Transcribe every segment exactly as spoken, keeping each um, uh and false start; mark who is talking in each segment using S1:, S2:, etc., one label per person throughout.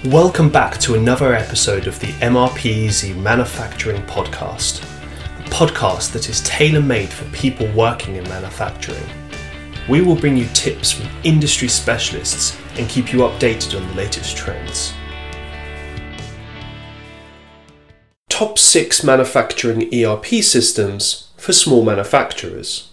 S1: Welcome back to another episode of the M R P Easy Manufacturing Podcast, a podcast that is tailor-made for people working in manufacturing. We will bring you tips from industry specialists and keep you updated on the latest trends. Top six manufacturing E R P systems for small manufacturers.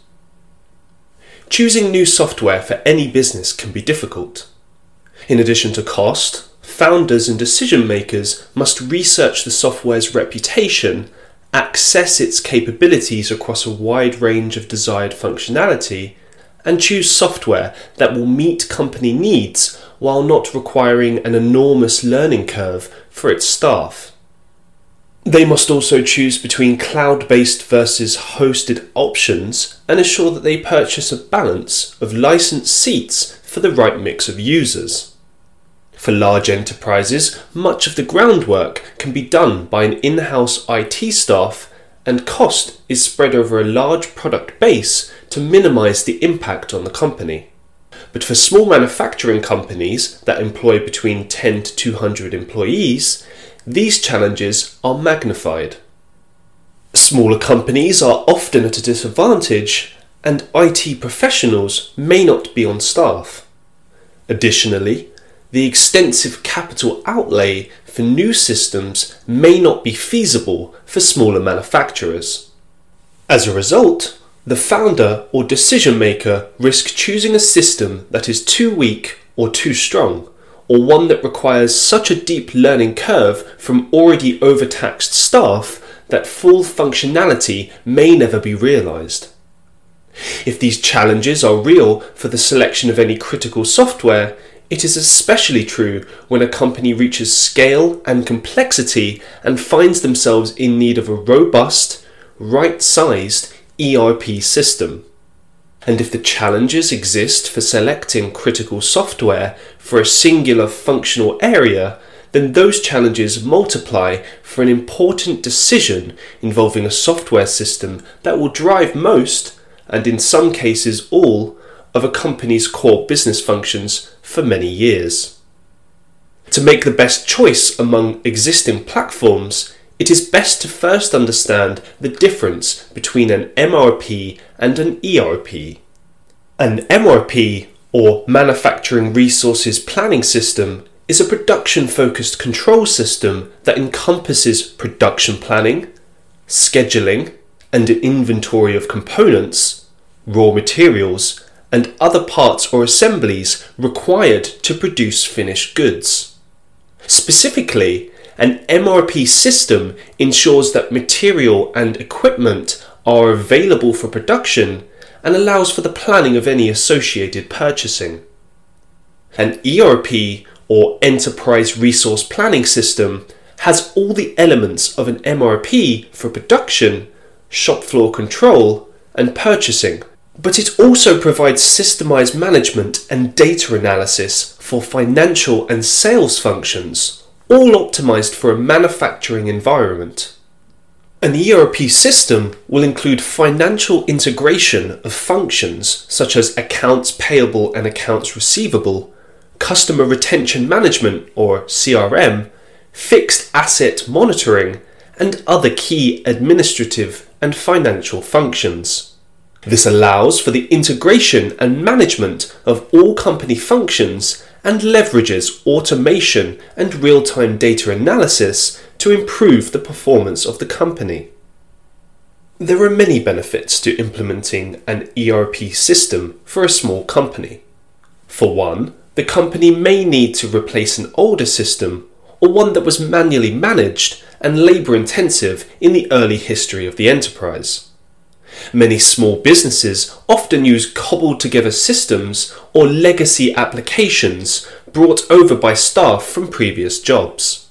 S1: Choosing new software for any business can be difficult. In addition to cost, founders and decision makers must research the software's reputation, access its capabilities across a wide range of desired functionality, and choose software that will meet company needs while not requiring an enormous learning curve for its staff. They must also choose between cloud-based versus hosted options and ensure that they purchase a balance of licensed seats for the right mix of users. For large enterprises, much of the groundwork can be done by an in-house I T staff, and cost is spread over a large product base to minimise the impact on the company. But for small manufacturing companies that employ between ten to two hundred employees, these challenges are magnified. Smaller companies are often at a disadvantage, and I T professionals may not be on staff. Additionally, the extensive capital outlay for new systems may not be feasible for smaller manufacturers. As a result, the founder or decision maker risk choosing a system that is too weak or too strong, or one that requires such a deep learning curve from already overtaxed staff that full functionality may never be realised. If these challenges are real for the selection of any critical software, it is especially true when a company reaches scale and complexity and finds themselves in need of a robust, right-sized E R P system. And if the challenges exist for selecting critical software for a singular functional area, then those challenges multiply for an important decision involving a software system that will drive most, and in some cases all, of a company's core business functions for many years. To make the best choice among existing platforms, it is best to first understand the difference between an M R P and an E R P. An M R P, or Manufacturing Resources Planning System, is a production-focused control system that encompasses production planning, scheduling, and an inventory of components, raw materials, and other parts or assemblies required to produce finished goods. Specifically, an M R P system ensures that material and equipment are available for production and allows for the planning of any associated purchasing. An E R P, or Enterprise Resource Planning System, has all the elements of an M R P for production, shop floor control, and purchasing. But it also provides systemized management and data analysis for financial and sales functions, all optimized for a manufacturing environment. An E R P system will include financial integration of functions such as accounts payable and accounts receivable, customer retention management or C R M, fixed asset monitoring, and other key administrative and financial functions. This allows for the integration and management of all company functions and leverages automation and real-time data analysis to improve the performance of the company. There are many benefits to implementing an E R P system for a small company. For one, the company may need to replace an older system or one that was manually managed and labour-intensive in the early history of the enterprise. Many small businesses often use cobbled-together systems or legacy applications brought over by staff from previous jobs.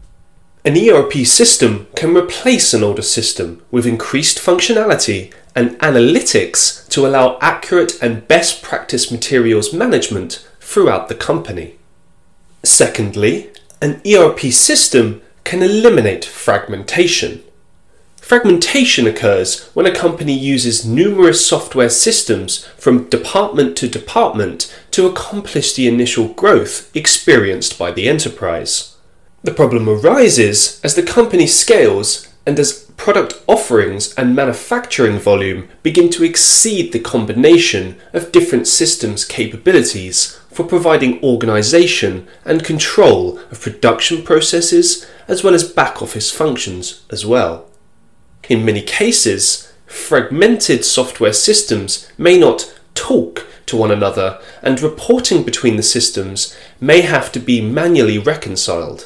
S1: An E R P system can replace an older system with increased functionality and analytics to allow accurate and best practice materials management throughout the company. Secondly, an E R P system can eliminate fragmentation. Fragmentation occurs when a company uses numerous software systems from department to department to accomplish the initial growth experienced by the enterprise. The problem arises as the company scales and as product offerings and manufacturing volume begin to exceed the combination of different systems' capabilities for providing organisation and control of production processes as well as back-office functions as well. In many cases, fragmented software systems may not talk to one another, and reporting between the systems may have to be manually reconciled.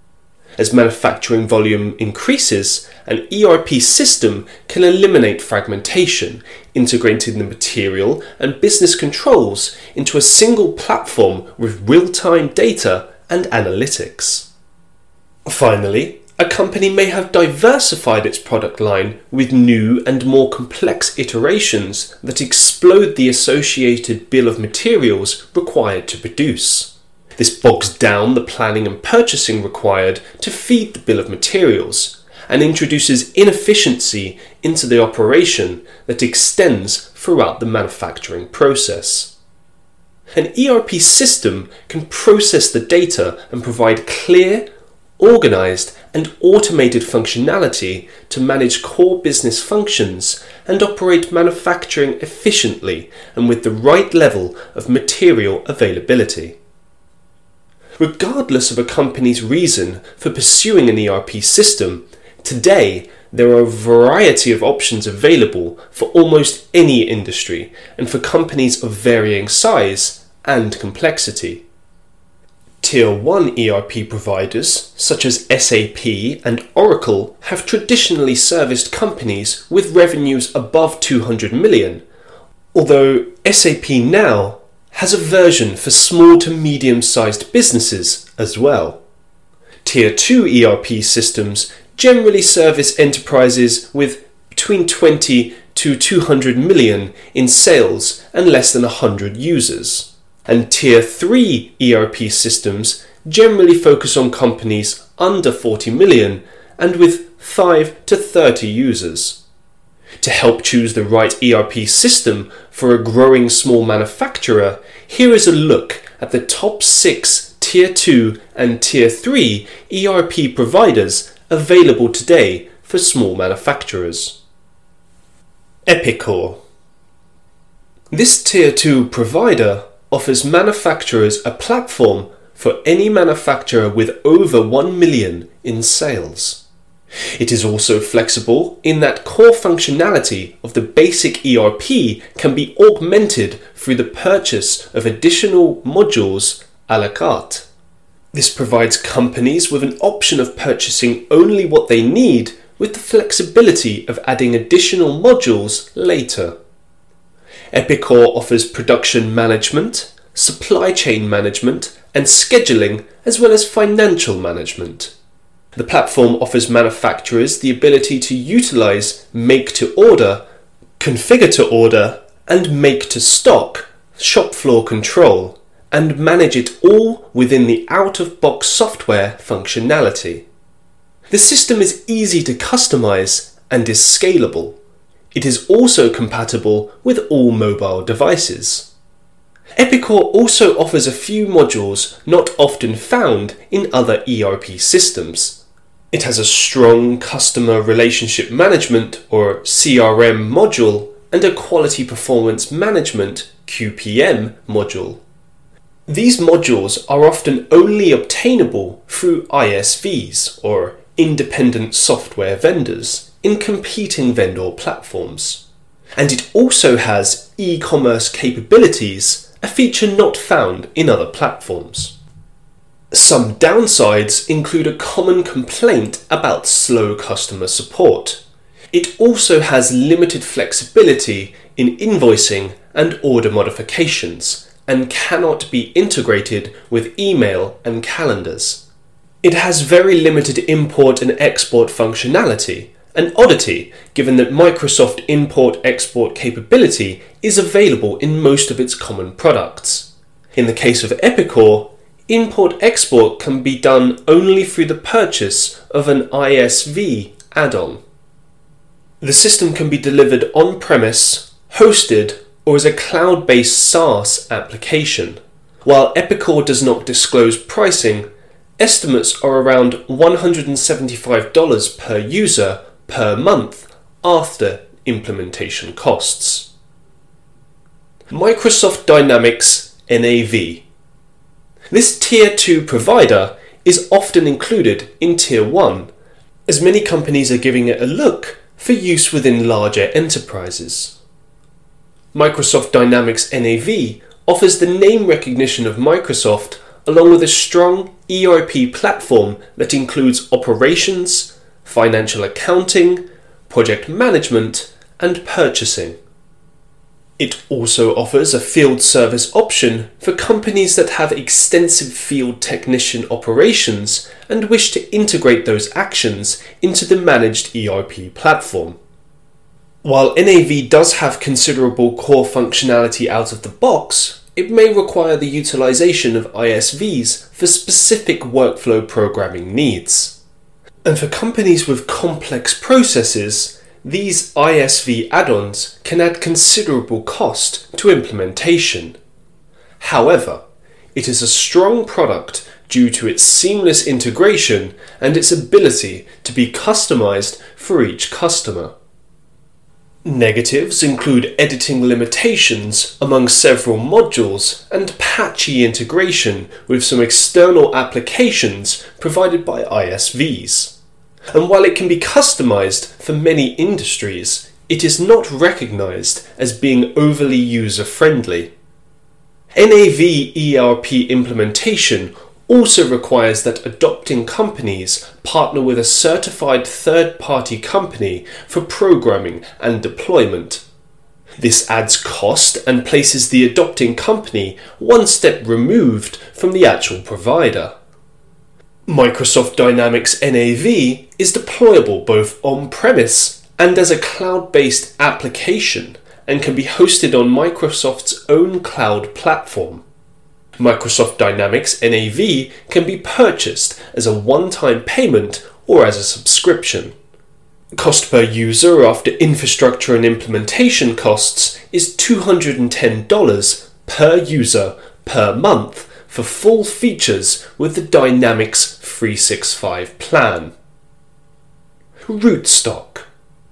S1: As manufacturing volume increases, an E R P system can eliminate fragmentation, integrating the material and business controls into a single platform with real-time data and analytics. Finally, a company may have diversified its product line with new and more complex iterations that explode the associated bill of materials required to produce. This bogs down the planning and purchasing required to feed the bill of materials and introduces inefficiency into the operation that extends throughout the manufacturing process. An E R P system can process the data and provide clear, organised and automated functionality to manage core business functions and operate manufacturing efficiently and with the right level of material availability. Regardless of a company's reason for pursuing an E R P system, today there are a variety of options available for almost any industry and for companies of varying size and complexity. Tier one E R P providers such as S A P and Oracle have traditionally serviced companies with revenues above two hundred million, although S A P now has a version for small to medium-sized businesses as well. Tier two E R P systems generally service enterprises with between twenty to two hundred million in sales and less than one hundred users. And Tier three E R P systems generally focus on companies under forty million and with five to thirty users. To help choose the right E R P system for a growing small manufacturer, here is a look at the top six Tier two and Tier three E R P providers available today for small manufacturers. Epicor. This Tier two provider offers manufacturers a platform for any manufacturer with over one million in sales. It is also flexible in that core functionality of the basic E R P can be augmented through the purchase of additional modules à la carte. This provides companies with an option of purchasing only what they need with the flexibility of adding additional modules later. Epicor offers production management, supply chain management, and scheduling, as well as financial management. The platform offers manufacturers the ability to utilize make-to-order, configure-to-order, and make-to-stock shop floor control, and manage it all within the out-of-box software functionality. The system is easy to customize and is scalable. It is also compatible with all mobile devices. Epicor also offers a few modules not often found in other E R P systems. It has a strong customer relationship management or C R M module and a quality performance management Q P M module. These modules are often only obtainable through I S Vs or independent software vendors in competing vendor platforms. And it also has e-commerce capabilities, a feature not found in other platforms. Some downsides include a common complaint about slow customer support. It also has limited flexibility in invoicing and order modifications and cannot be integrated with email and calendars. It has very limited import and export functionality, an oddity given that Microsoft import-export capability is available in most of its common products. In the case of Epicor, import-export can be done only through the purchase of an I S V add-on. The system can be delivered on-premise, hosted, or as a cloud-based SaaS application. While Epicor does not disclose pricing, estimates are around one hundred seventy-five dollars per user per month after implementation costs. Microsoft Dynamics N A V. This Tier two provider is often included in Tier one, as many companies are giving it a look for use within larger enterprises. Microsoft Dynamics N A V offers the name recognition of Microsoft along with a strong E R P platform that includes operations, financial accounting, project management, and purchasing. It also offers a field service option for companies that have extensive field technician operations and wish to integrate those actions into the managed E R P platform. While N A V does have considerable core functionality out of the box, it may require the utilization of I S Vs for specific workflow programming needs. And for companies with complex processes, these I S V add-ons can add considerable cost to implementation. However, it is a strong product due to its seamless integration and its ability to be customized for each customer. Negatives include editing limitations among several modules and patchy integration with some external applications provided by I S Vs. And while it can be customized for many industries, it is not recognized as being overly user-friendly. N A V E R P implementation also requires that adopting companies partner with a certified third-party company for programming and deployment. This adds cost and places the adopting company one step removed from the actual provider. Microsoft Dynamics N A V is deployable both on-premise and as a cloud-based application and can be hosted on Microsoft's own cloud platform. Microsoft Dynamics N A V can be purchased as a one-time payment or as a subscription. Cost per user after infrastructure and implementation costs is two hundred ten dollars per user per month for full features with the Dynamics three sixty-five plan. Rootstock.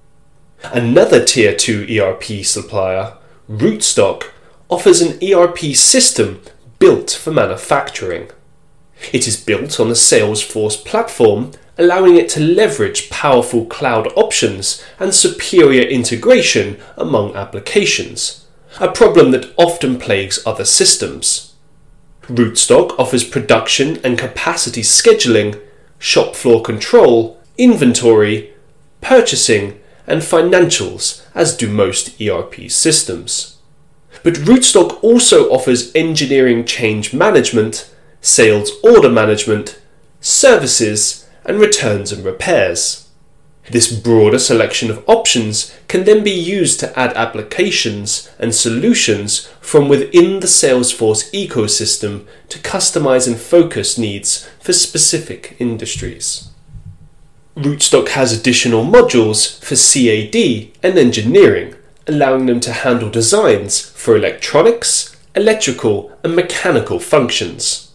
S1: Another Tier two E R P supplier, Rootstock, offers an E R P system built for manufacturing. It is built on the Salesforce platform, allowing it to leverage powerful cloud options and superior integration among applications, a problem that often plagues other systems. Rootstock offers production and capacity scheduling, shop floor control, inventory, purchasing, and financials, as do most E R P systems. But Rootstock also offers engineering change management, sales order management, services, and returns and repairs. This broader selection of options can then be used to add applications and solutions from within the Salesforce ecosystem to customize and focus needs for specific industries. Rootstock has additional modules for C A D and engineering, allowing them to handle designs for electronics, electrical, and mechanical functions.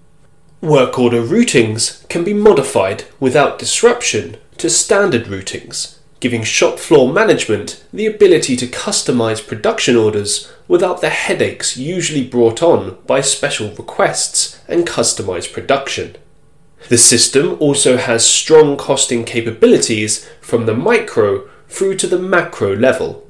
S1: Work order routings can be modified without disruption to standard routings, giving shop floor management the ability to customize production orders without the headaches usually brought on by special requests and customized production. The system also has strong costing capabilities from the micro through to the macro level.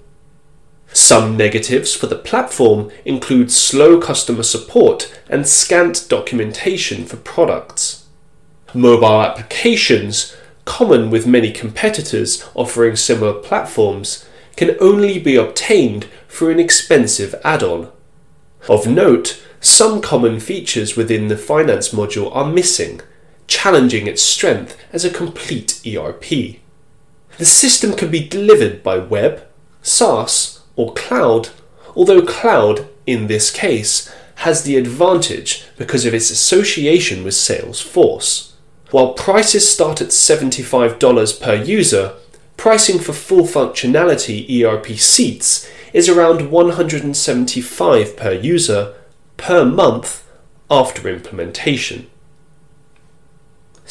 S1: Some negatives for the platform include slow customer support and scant documentation for products. Mobile applications, common with many competitors offering similar platforms, can only be obtained through an expensive add-on. Of note, some common features within the finance module are missing, challenging its strength as a complete E R P. The system can be delivered by web, SaaS, or cloud, although cloud, in this case, has the advantage because of its association with Salesforce. While prices start at seventy-five dollars per user, pricing for full functionality E R P seats is around one hundred seventy-five dollars per user per month after implementation.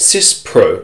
S1: SysPro.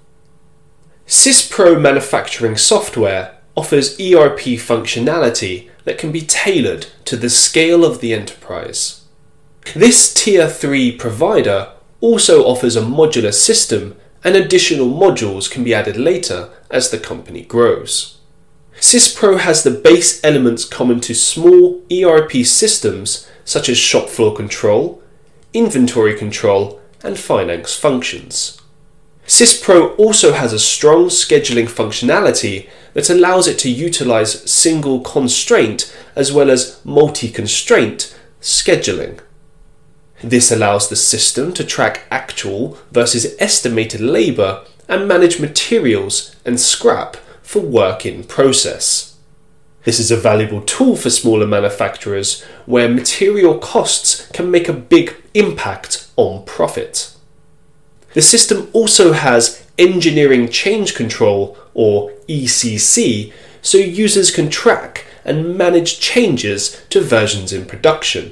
S1: SysPro manufacturing software offers E R P functionality that can be tailored to the scale of the enterprise. This Tier three provider also offers a modular system, and additional modules can be added later as the company grows. SysPro has the base elements common to small E R P systems such as shop floor control, inventory control, and finance functions. SysPro also has a strong scheduling functionality that allows it to utilize single constraint as well as multi-constraint scheduling. This allows the system to track actual versus estimated labor and manage materials and scrap for work in process. This is a valuable tool for smaller manufacturers where material costs can make a big impact on profit. The system also has engineering change control, or E C C, so users can track and manage changes to versions in production.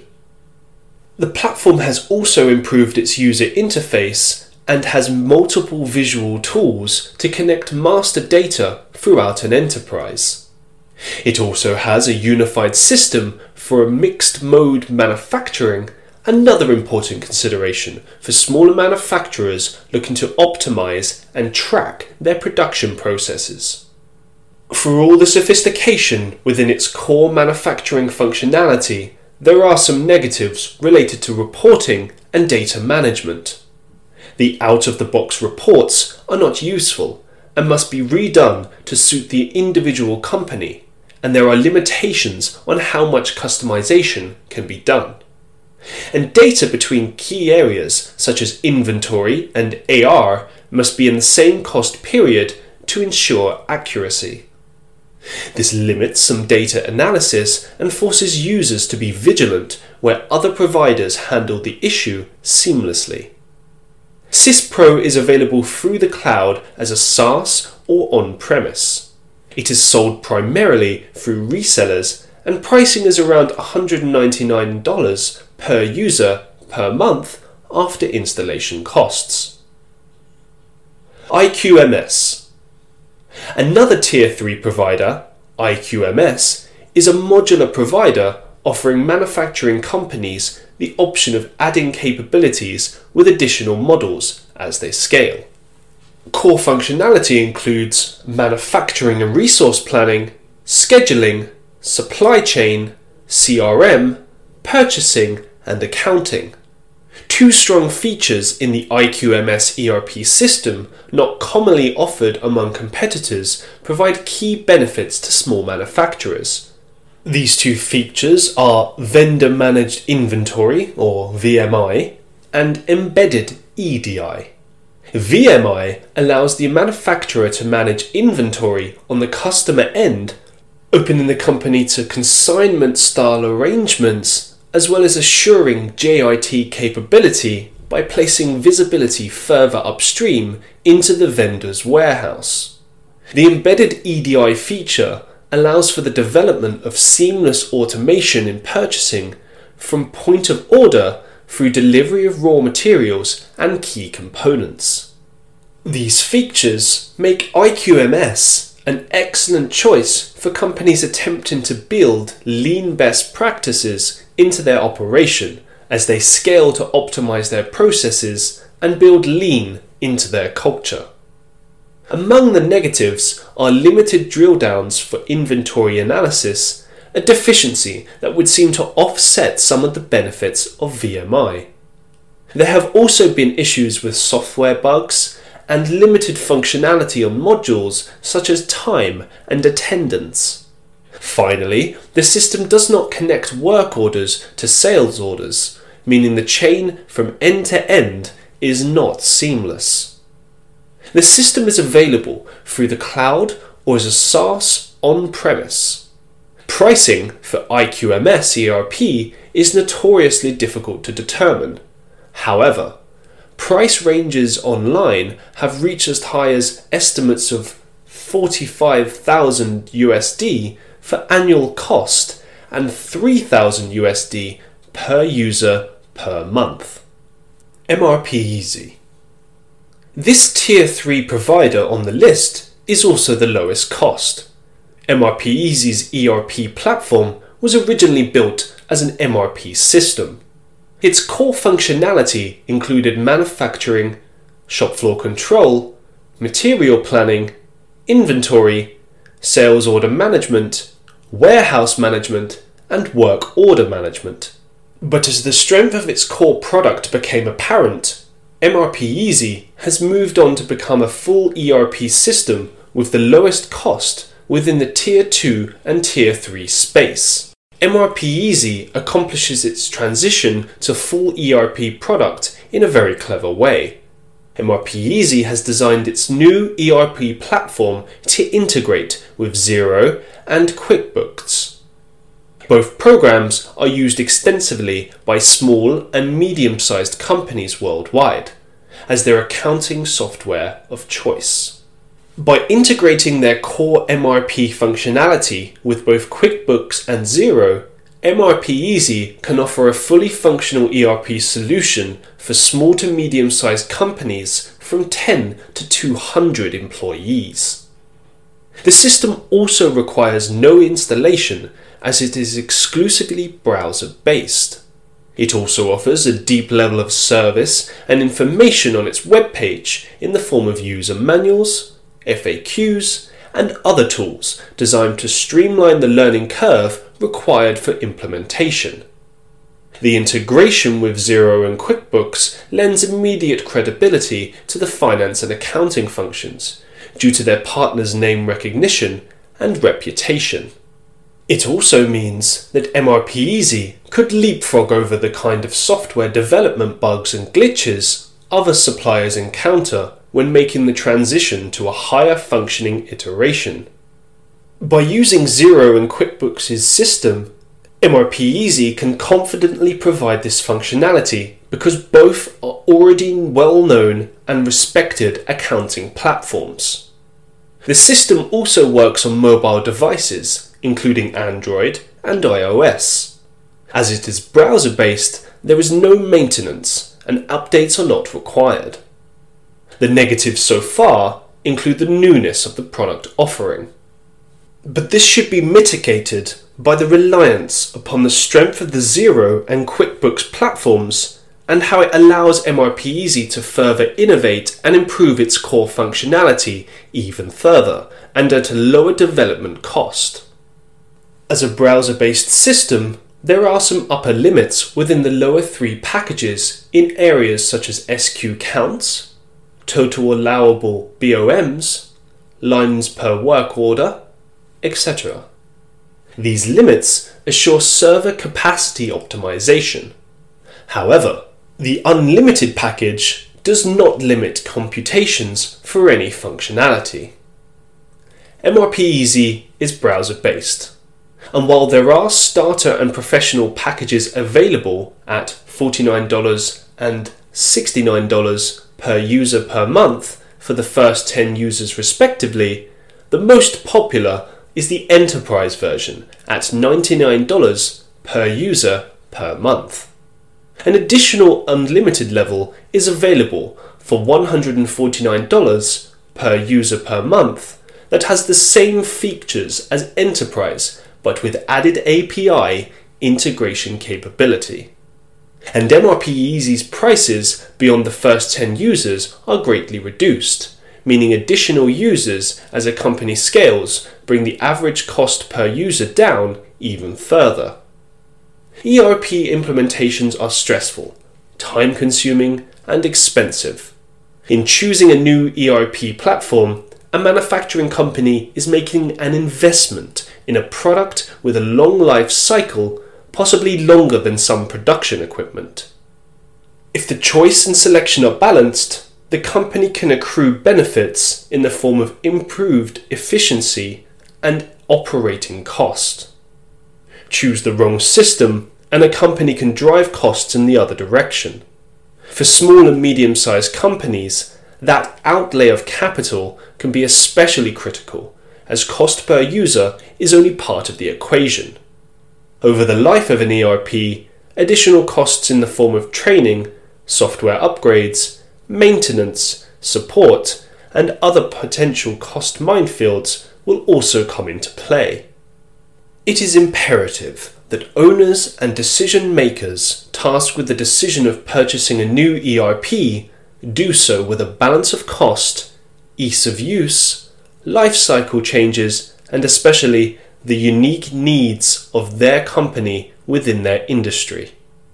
S1: The platform has also improved its user interface and has multiple visual tools to connect master data throughout an enterprise. It also has a unified system for a mixed mode manufacturing, another important consideration for smaller manufacturers looking to optimize and track their production processes. For all the sophistication within its core manufacturing functionality, there are some negatives related to reporting and data management. The out-of-the-box reports are not useful and must be redone to suit the individual company, and there are limitations on how much customization can be done. And data between key areas such as inventory and A R must be in the same cost period to ensure accuracy. This limits some data analysis and forces users to be vigilant where other providers handle the issue seamlessly. SysPro is available through the cloud as a SaaS or on-premise. It is sold primarily through resellers, and pricing is around one hundred ninety-nine dollars per user per month after installation costs. I Q M S. Another Tier three provider, I Q M S, is a modular provider offering manufacturing companies the option of adding capabilities with additional models as they scale. Core functionality includes manufacturing and resource planning, scheduling, supply chain, C R M, purchasing, and accounting. Two strong features in the I Q M S E R P system, not commonly offered among competitors, provide key benefits to small manufacturers. These two features are Vendor Managed Inventory, or V M I, and Embedded E D I. V M I allows the manufacturer to manage inventory on the customer end, opening the company to consignment-style arrangements, as well as assuring J I T capability by placing visibility further upstream into the vendor's warehouse. The Embedded E D I feature allows for the development of seamless automation in purchasing from point of order through delivery of raw materials and key components. These features make I Q M S an excellent choice for companies attempting to build lean best practices into their operation as they scale to optimize their processes and build lean into their culture. Among the negatives are limited drill downs for inventory analysis, a deficiency that would seem to offset some of the benefits of V M I. There have also been issues with software bugs and limited functionality on modules such as time and attendance. Finally, the system does not connect work orders to sales orders, meaning the chain from end to end is not seamless. The system is available through the cloud or as a SaaS on-premise. Pricing for I Q M S E R P is notoriously difficult to determine. However, price ranges online have reached as high as estimates of forty-five thousand U S D for annual cost and three thousand U S D per user per month. M R P Easy. This Tier three provider on the list is also the lowest cost. M R P Easy's E R P platform was originally built as an M R P system. Its core functionality included manufacturing, shop floor control, material planning, inventory, sales order management, warehouse management, and work order management. But as the strength of its core product became apparent, M R P Easy has moved on to become a full E R P system with the lowest cost within the Tier two and Tier three space. M R P Easy accomplishes its transition to full E R P product in a very clever way. M R P Easy has designed its new E R P platform to integrate with Xero and QuickBooks. Both programs are used extensively by small and medium-sized companies worldwide as their accounting software of choice. By integrating their core M R P functionality with both QuickBooks and Xero, M R P Easy can offer a fully functional E R P solution for small to medium-sized companies from ten to two hundred employees. The system also requires no installation as it is exclusively browser-based. It also offers a deep level of service and information on its webpage in the form of user manuals, F A Qs, and other tools designed to streamline the learning curve required for implementation. The integration with Xero and QuickBooks lends immediate credibility to the finance and accounting functions due to their partners' name recognition and reputation. It also means that M R P Easy could leapfrog over the kind of software development bugs and glitches other suppliers encounter when making the transition to a higher functioning iteration. By using Xero and QuickBooks' system, M R P Easy can confidently provide this functionality because both are already well-known and respected accounting platforms. The system also works on mobile devices, including Android and iOS. As it is browser-based, there is no maintenance and updates are not required. The negatives so far include the newness of the product offering. But this should be mitigated by the reliance upon the strength of the Xero and QuickBooks platforms and how it allows M R P Easy to further innovate and improve its core functionality even further and at a lower development cost. As a browser-based system, there are some upper limits within the lower three packages in areas such as S Q counts, total allowable B O Ms, lines per work order, et cetera. These limits assure server capacity optimization. However, the unlimited package does not limit computations for any functionality. M R P Easy is browser-based, and while there are starter and professional packages available at forty-nine dollars and sixty-nine dollars per user per month for the first ten users respectively, the most popular is the enterprise version at ninety-nine dollars per user per month. An additional unlimited level is available for one hundred forty-nine dollars per user per month that has the same features as enterprise but with added A P I integration capability. And M R P Easy's prices beyond the first ten users are greatly reduced, meaning additional users as a company scales bring the average cost per user down even further. E R P implementations are stressful, time-consuming, and expensive. In choosing a new E R P platform, a manufacturing company is making an investment in a product with a long life cycle, possibly longer than some production equipment. If the choice and selection are balanced, the company can accrue benefits in the form of improved efficiency and operating cost. Choose the wrong system, and a company can drive costs in the other direction. For small and medium-sized companies, that outlay of capital can be especially critical, as cost per user is only part of the equation. Over the life of an E R P, additional costs in the form of training, software upgrades, maintenance, support, and other potential cost minefields will also come into play. It is imperative that owners and decision makers tasked with the decision of purchasing a new E R P do so with a balance of cost, ease of use, life cycle changes, and especially the unique needs of their company within their industry.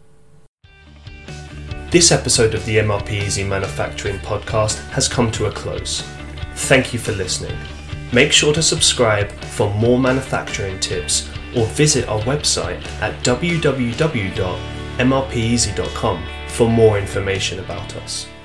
S1: This episode of the M R P Easy Manufacturing podcast has come to a close. Thank you for listening. Make sure to subscribe for more manufacturing tips or visit our website at w w w dot m r p easy dot com for more information about us.